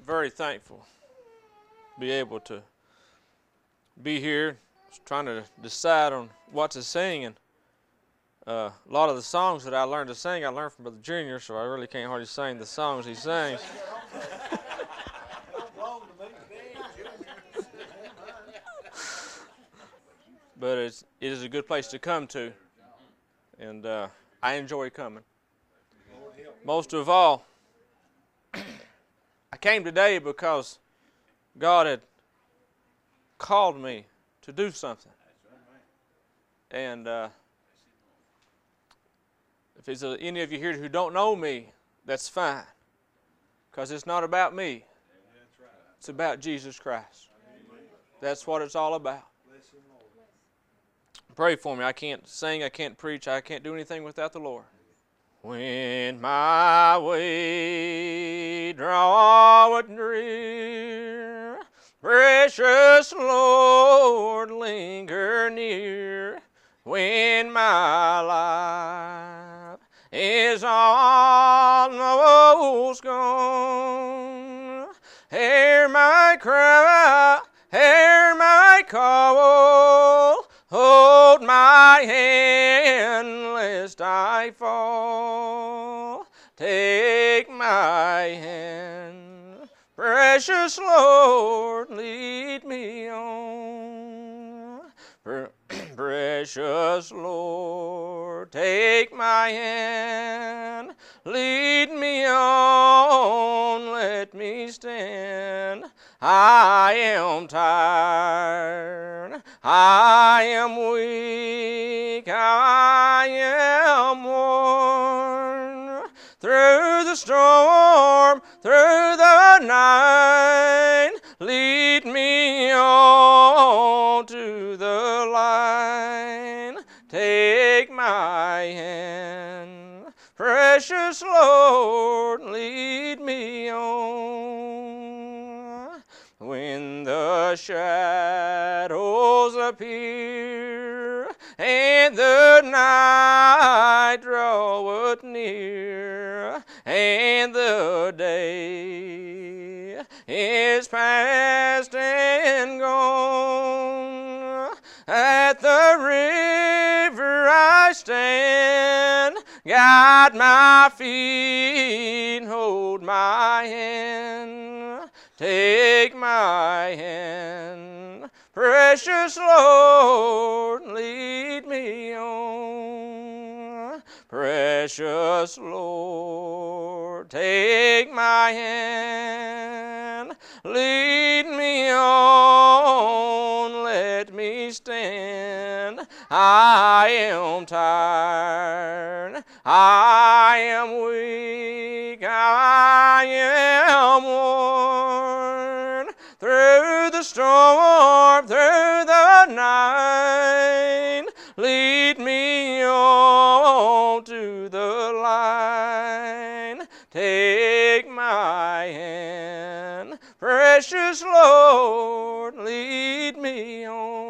very thankful to be able to be here. I was trying to decide on what to sing, and a lot of the songs that I learned to sing, I learned from Brother Junior, so I really can't hardly sing the songs he sings. But it is a good place to come to, and I enjoy coming. Most of all, I came today because God had called me to do something. And if there's any of you here who don't know me, that's fine. Because it's not about me. It's about Jesus Christ. That's what it's all about. Pray for me. I can't sing, I can't preach, I can't do anything without the Lord. When my way draweth near, precious Lord, linger near. When my life is almost gone, hear my cry, hear my call, hold my hand lest I fall. Take my hand, precious Lord, lead me on. Precious Lord, take my hand, lead me on, let me stand. I am tired, I am weak, I am worn. Through the storm, through the night, lead me on to the line. Take my hand, precious Lord, lead me on. When the shadows appear and the night draweth near, and the day is past and gone, at the river I stand, guide my feet, hold my hand. Take my hand, precious Lord, lead me on. Precious Lord, take my hand, lead me on, let me stand. I am tired, I am weak, I am worn. Through the storm, through the night, lead me on to the line. Take my hand, precious Lord, lead me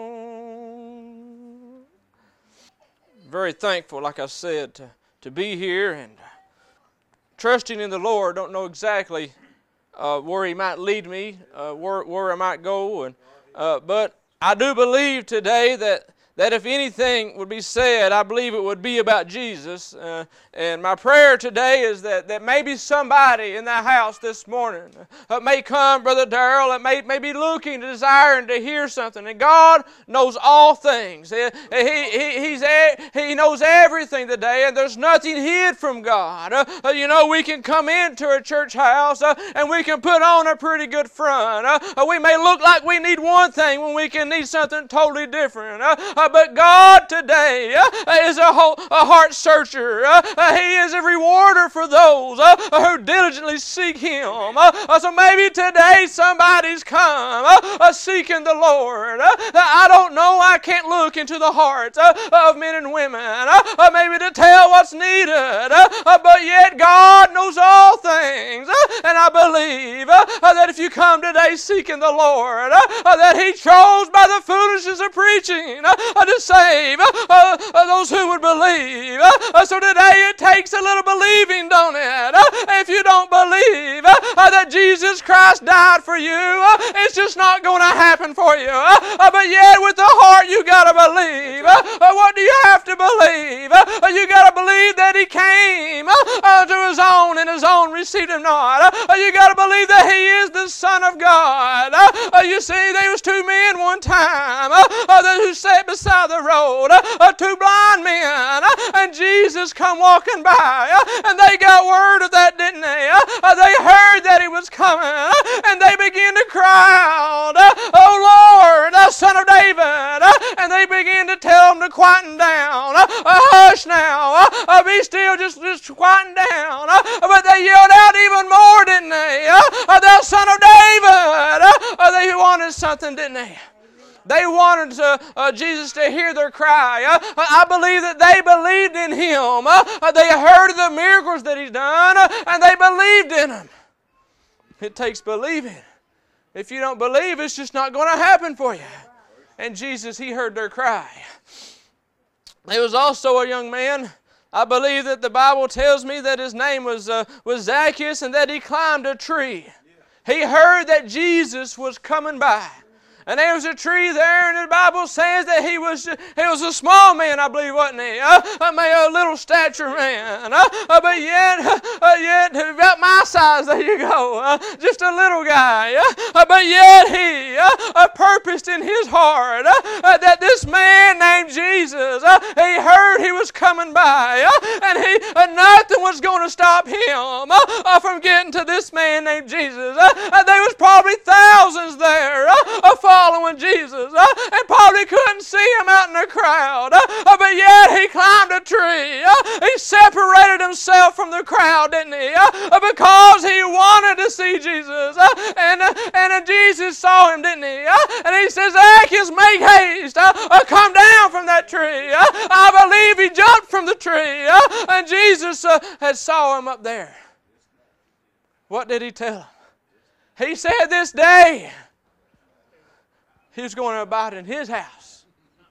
on. Very thankful, like I said, to be here and trusting in the Lord. Don't know exactly where He might lead me, where I might go, but I do believe today that if anything would be said, I believe it would be about Jesus. And my prayer today is that maybe somebody in the house this morning may come, Brother Darrell, and may be looking, desiring to hear something. And God knows all things. He knows everything today, and there's nothing hid from God. We can come into a church house and we can put on a pretty good front. We may look like we need one thing when we can need something totally different. But God today is a heart searcher. He is a rewarder for those who diligently seek Him. So maybe today somebody's come seeking the Lord. I don't know. I can't look into the hearts of men and women maybe to tell what's needed. But yet God knows all things. And I believe that if you come today seeking the Lord, that He chose by the foolishness of preaching to save those who would believe. So today it takes a little believing, don't it? if you don't believe that Jesus Christ died for you, it's just not going to happen for you. But yet with the heart you got to believe. What do you have to believe? You got to believe that He came to His own, and His own received Him not. You got to believe that He is the Son of God. You see, there was two men one time who sat beside the road, two blind men, and Jesus come walking by, and they got word of that, didn't they? They heard that He was coming, and they began to cry out, "Oh Lord, Son of David," and they began to tell Him to quieten down. Hush now, be still, just quieten down. But they yelled out even more, didn't they? "Thou Son of David." They wanted something, didn't they? They wanted Jesus to hear their cry. I believe that they believed in Him. They heard of the miracles that He's done, and they believed in Him. It takes believing. If you don't believe, it's just not going to happen for you. And Jesus, He heard their cry. There was also a young man. I believe that the Bible tells me that his name was Zacchaeus, and that he climbed a tree. He heard that Jesus was coming by. And there was a tree there, and the Bible says that he was a small man, I believe, wasn't he? A little stature man. But yet, about my size, there you go. Just a little guy. But yet he purposed in his heart that this man named Jesus, he heard He was coming by, and nothing was going to stop him from getting to this man named Jesus. There was probably thousands there following Jesus, and probably couldn't see Him out in the crowd, but yet he climbed a tree. He separated himself from the crowd, didn't he? Because he wanted to see Jesus, and Jesus saw him, didn't he? And He says, "Zacchaeus, make haste, come down from that tree." I believe he jumped from the tree, and Jesus had saw him up there. What did He tell him? He said this day he was going to abide in his house.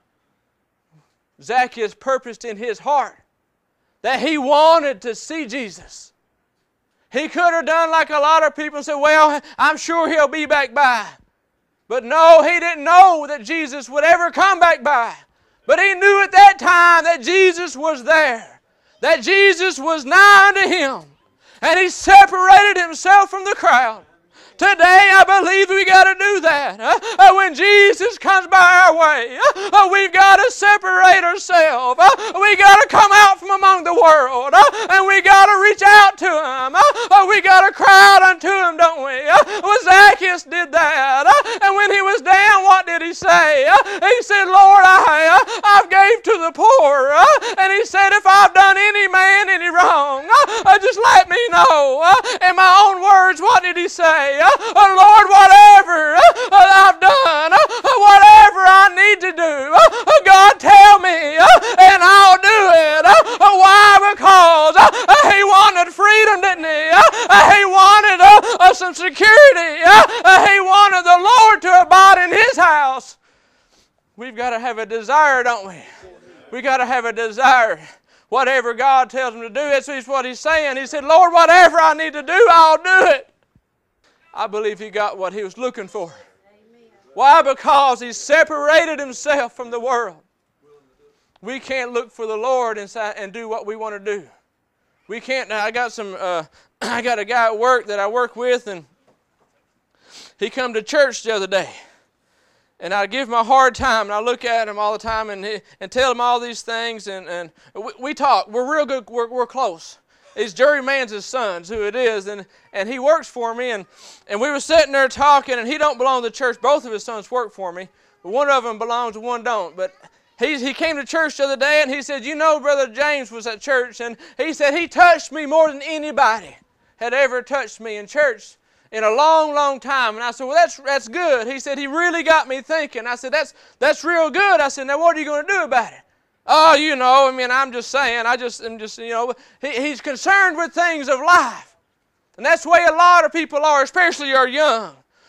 Zacchaeus purposed in his heart that he wanted to see Jesus. He could have done like a lot of people and said, "Well, I'm sure He'll be back by." But no, he didn't know that Jesus would ever come back by. But he knew at that time that Jesus was there, that Jesus was nigh unto him, and he separated himself from the crowd. Today, I believe we got to do that. When Jesus comes by our way, we've got to separate ourselves. We got to come out from among the world, and we got to reach out to Him. We got to cry out unto Him, don't we? Well, Zacchaeus did that, and when he was down, what did he say? He said, "Lord, I've gave to the poor," and he said, "If I've done any man any wrong, just let me know." In my own words, what did he say? "Lord, whatever I've done, whatever I need to do, God, tell me, and I'll do it." Why? Because he wanted freedom, didn't he? He wanted some security. He wanted the Lord to abide in his house. We've got to have a desire, don't we? We've got to have a desire. Whatever God tells him to do, that's what he's saying. He said, "Lord, whatever I need to do, I'll do it." I believe he got what he was looking for. Amen. Why? Because he separated himself from the world. We can't look for the Lord and do what we want to do. We can't. I got a guy at work that I work with, and he come to church the other day. And I give him a hard time, and I look at him all the time and tell him all these things, and we talk. We're real good. We're close. It's Jerry Mans' sons, who it is, and he works for me, and we were sitting there talking, and he don't belong to the church. Both of his sons work for me, but one of them belongs and one don't. But he came to church the other day, and he said, "You know, Brother James was at church," and he said, "He touched me more than anybody had ever touched me in church in a long, long time." And I said, "Well, that's good." He said, "He really got me thinking." I said, that's real good." I said, "Now what are you going to do about it?" "Oh, you know, I mean, I'm just saying, I'm just, you know," he's concerned with things of life. And that's the way a lot of people are, especially our young.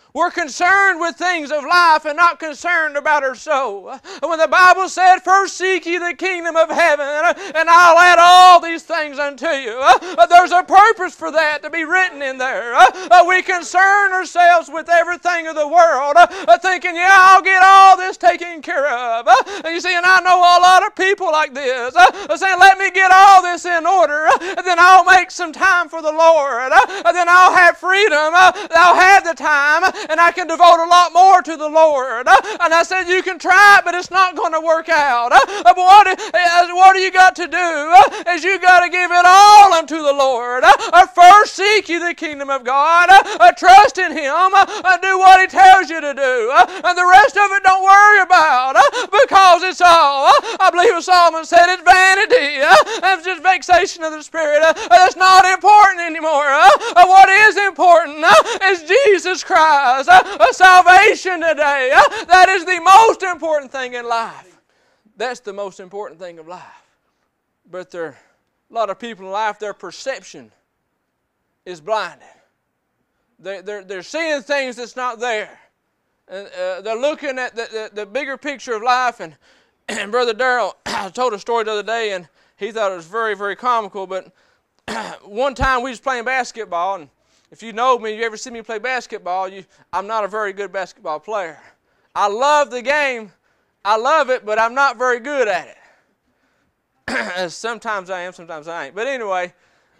We're concerned with things of life and not concerned about our soul. When the Bible said, first seek ye the kingdom of heaven, and I'll add all these things unto you. There's a purpose for that to be written in there. We concern ourselves with everything of the world, thinking, yeah, I'll get all this taken care of. And you see, and I know a lot of people like this, saying, let me get all this in order, and then I'll make some time for the Lord, and then I'll have freedom, I'll have the time, and I can devote a lot more to the Lord. And I said, you can try it, but it's not going to work out. But what do you got to do? Is you got to give it all unto the Lord. First seek ye the kingdom of God. Trust in Him. Do what He tells you to do. And the rest of it don't worry about, because it's all, I believe Solomon said, it's vanity. It's just vexation of the Spirit. That's not important anymore. What is important is Jesus Christ. Salvation today. That is the most important thing in life. That's the most important thing of life. But there are a lot of people in life, their perception is blinded. They're seeing things that's not there. And they're looking at the bigger picture of life. And Brother Darrell told a story the other day, and he thought it was very, very comical. But one time we was playing basketball, and if you know me, you ever see me play basketball, I'm not a very good basketball player. I love the game. I love it, but I'm not very good at it. Sometimes I am, sometimes I ain't. But anyway,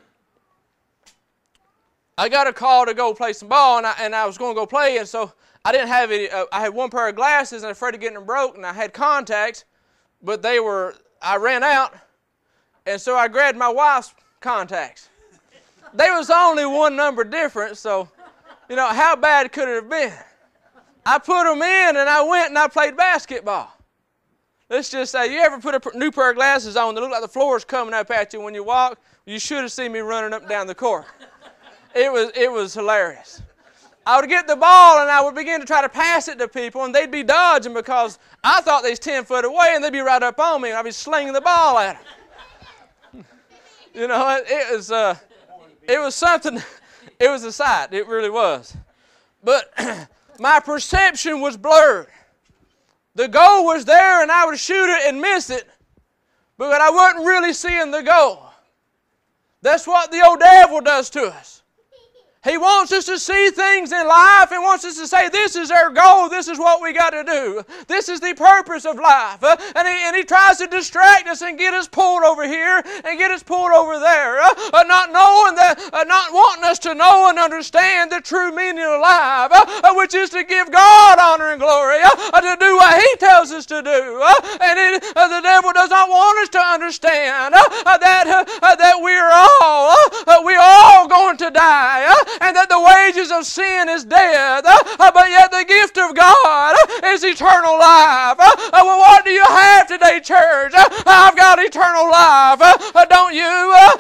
I got a call to go play some ball, and I was going to go play, and so I didn't have any. I had one pair of glasses, and I was afraid of getting them broke, and I had contacts, but I ran out, and so I grabbed my wife's contacts. They was only one number different, so, how bad could it have been? I put them in, and I went and I played basketball. Let's just say, you ever put a new pair of glasses on that look like the floor's coming up at you when you walk? You should have seen me running up and down the court. It was hilarious. I would get the ball, and I would begin to try to pass it to people, and they'd be dodging because I thought they was 10 foot away, and they'd be right up on me, and I'd be slinging the ball at them. It was something. It was a sight. It really was. But my perception was blurred. The goal was there, and I would shoot it and miss it, but I wasn't really seeing the goal. That's what the old devil does to us. He wants us to see things in life and wants us to say, this is our goal, this is what we got to do. This is the purpose of life. And he tries to distract us and get us pulled over here and get us pulled over there. Not wanting us to know and understand the true meaning of life, which is to give God honor and glory, to do what He tells us to do. And the devil does not want us to understand that we're all going to die. And that the wages of sin is death, but yet the gift of God is eternal life. Well, what do you have today, church? I've got eternal life. Don't you?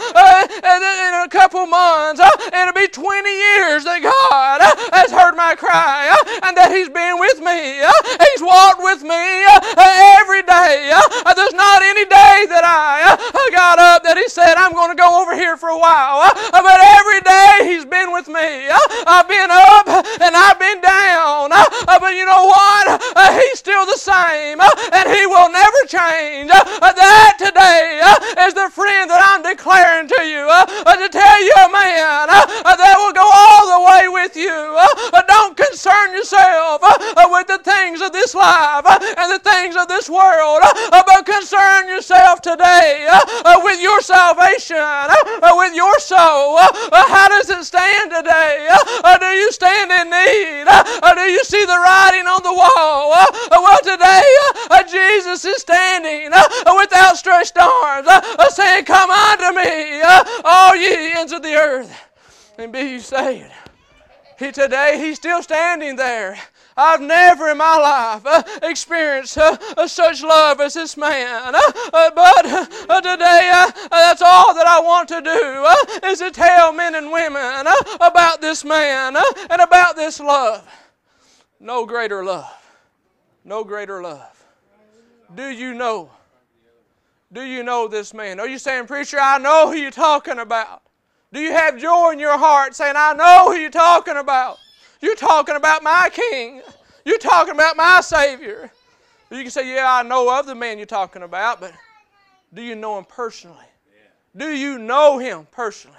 In a couple months, it'll be 20 years that God has heard my cry, and that He's been with me. He's walked with me every day. There's not any day that I got up that He said, I'm going to go over here for a while. But every day He's been with me. I've been up and I've been down. But you know what? He's still the same, and He will never change. That today is the friend that I'm declaring to you, to tell you, a man that will go all the way with you. Don't concern yourself with the things of this life and the things of this world, but concern yourself today with your salvation, with your soul. How does it stand today? Do you stand in need? Do you see the writing on the wall? Well, today Jesus is standing with outstretched arms, saying, come unto me, all ye ends of the earth, and be ye saved. Today He's still standing there. I've never in my life experienced such love as this man. But today, that's all that I want to do, is to tell men and women about this man and about this love. No greater love. No greater love. Do you know? Do you know this man? Are you saying, preacher, I know who you're talking about? Do you have joy in your heart saying, I know who you're talking about? You're talking about my King. You're talking about my Savior. You can say, yeah, I know of the man you're talking about, but do you know him personally? Do you know him personally?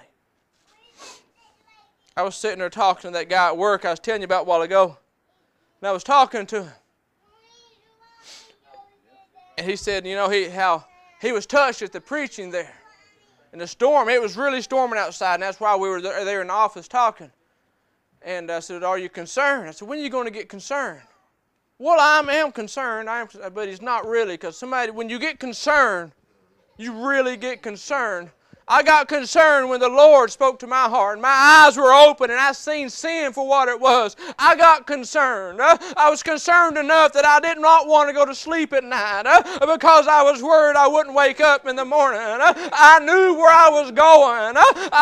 I was sitting there talking to that guy at work I was telling you about a while ago. And I was talking to him. And he said, you know, how he was touched at the preaching there. And the storm, it was really storming outside, and that's why we were there in the office talking. And I said, are you concerned? I said, when are you going to get concerned? Well, I am concerned, but it's not really, because when you get concerned, you really get concerned. I got concerned when the Lord spoke to my heart. My eyes were open and I seen sin for what it was. I got concerned. I was concerned enough that I did not want to go to sleep at night because I was worried I wouldn't wake up in the morning. I knew where I was going.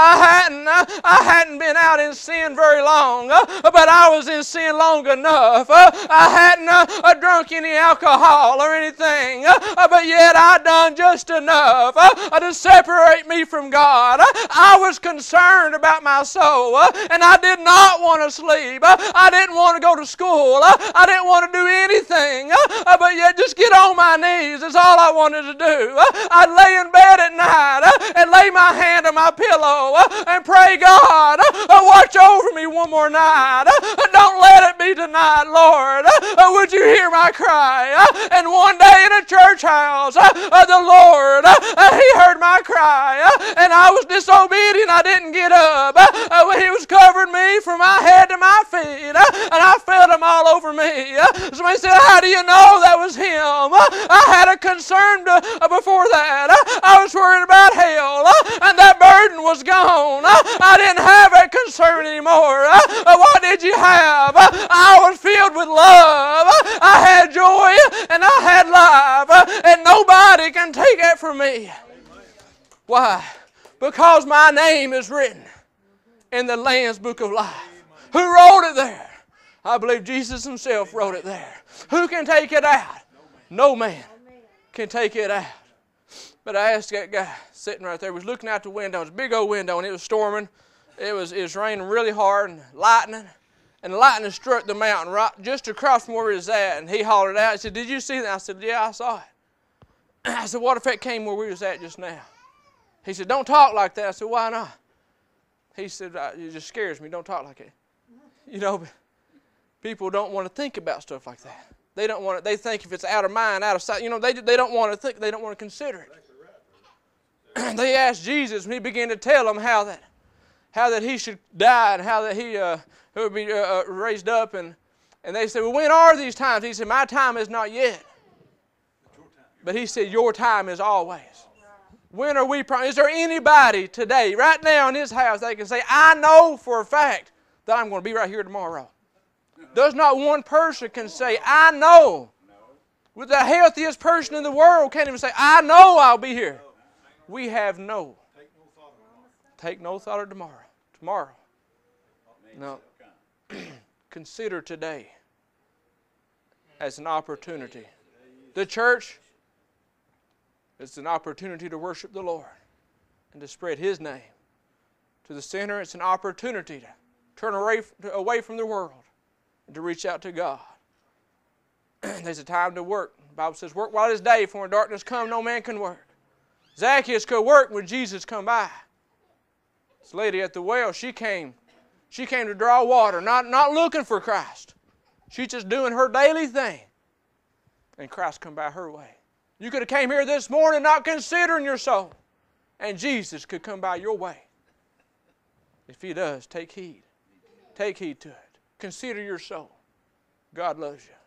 I hadn't been out in sin very long, but I was in sin long enough. I hadn't drunk any alcohol or anything, but yet I done just enough to separate me from God. I was concerned about my soul, and I did not want to sleep. I didn't want to go to school. I didn't want to do anything, but yet just get on my knees is all I wanted to do. I'd lay in bed at night and lay my hand on my pillow and pray, God, watch over me one more night. Don't let it be tonight, Lord. Would you hear my cry? And one day in a church house, the Lord, He heard my cry, and I was disobedient. I didn't get up. When He was covering me from my head to my feet, and I felt Him all over me. Somebody said, how do you know that was Him? I had a concern before that. I was worried about hell, and that burden was gone. I didn't have that concern anymore. What did you have? I was filled with love. I had joy, and I had life, and nobody can take that from me. Why? Because my name is written in the Lamb's Book of Life. Who wrote it there? I believe Jesus Himself wrote it there. Who can take it out? No man can take it out. But I asked that guy sitting right there, he was looking out the window. It was a big old window, and it was storming. It was raining really hard and lightning. And the lightning struck the mountain right just across from where he was at. And he hollered out. He said, did you see that? I said, yeah, I saw it. I said, what if it came where we was at just now? He said, don't talk like that. I said, why not? He said, it just scares me. Don't talk like that. You know, people don't want to think about stuff like that. They don't want to, they think if it's out of mind, out of sight, you know, they don't want to think, they don't want to consider it. They asked Jesus when He began to tell them how that He should die and how that He would be raised up. And they said, well, when are these times? He said, my time is not yet. But He said, your time is always. When are we? Is there anybody today, right now in this house, that can say, I know for a fact that I'm going to be right here tomorrow? There's not one person can say, I know. With the healthiest person in the world can't even say, I know I'll be here. We have no. Take no thought of tomorrow. Tomorrow. No. Consider today as an opportunity. The church, it's an opportunity to worship the Lord and to spread His name. To the sinner, it's an opportunity to turn away from the world and to reach out to God. There's a time to work. The Bible says, work while it is day, for when darkness comes, no man can work. Zacchaeus could work when Jesus come by. This lady at the well, she came to draw water, not looking for Christ. She's just doing her daily thing. And Christ come by her way. You could have came here this morning not considering your soul. And Jesus could come by your way. If He does, take heed. Take heed to it. Consider your soul. God loves you.